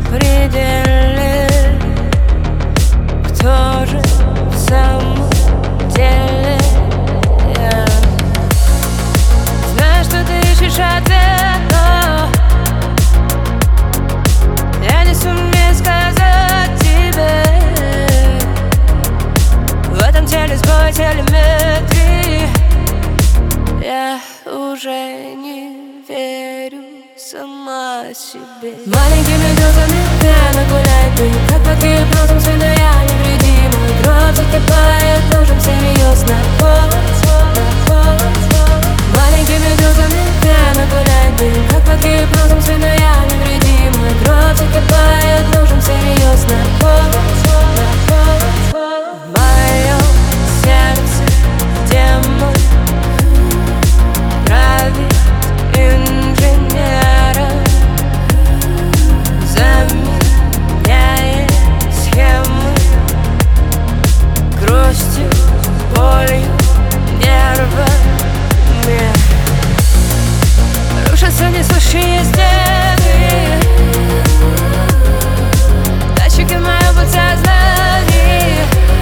пределе. Кто же в самом деле я? Знаю, что ты ищешь ответ, но я не сумею сказать тебе. В этом теле сбой телеметрии. Я уже не верю сама себе. Маленькими дозами пьяно гуляй ты, как под гипнозом свиная невредима. Кровь закипает, нужен серьезно Маленькими дозами пьяно гуляй ты, как под гипнозом свиная невредима. Кровь закипает, нужен серьезно В моем сердце демон правит инженера, заменяет схемы грустью, болью, нервами. Рушатся несущие стены, датчики в моем подсознании,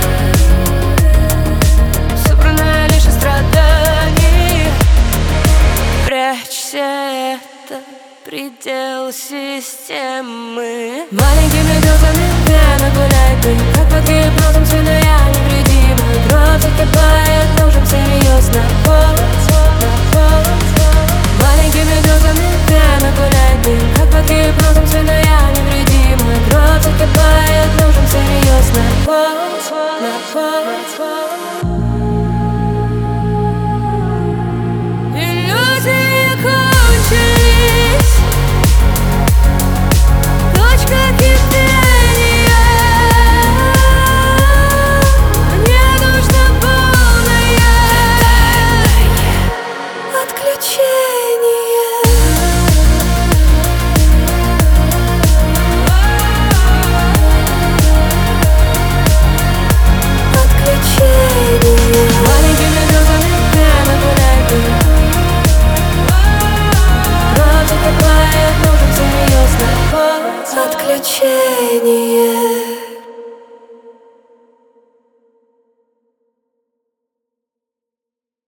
собранное лишь из страданий. Прячься, это предел системы. Маленькими дозами пьяно гуляй ты, как под гипнозом свиная невредима. Кровь закипает, нужен серьезно Маленькими дозами пьяно гуляй ты, как под гипнозом свиная невредима. Кровь закипает, нужен серьезно Иллюзии кончились, точка кипения. Мне нужно полное отключение. Маленькими дозами пьяно гуляй ты, кровь закипает, нужен серьезно отключение.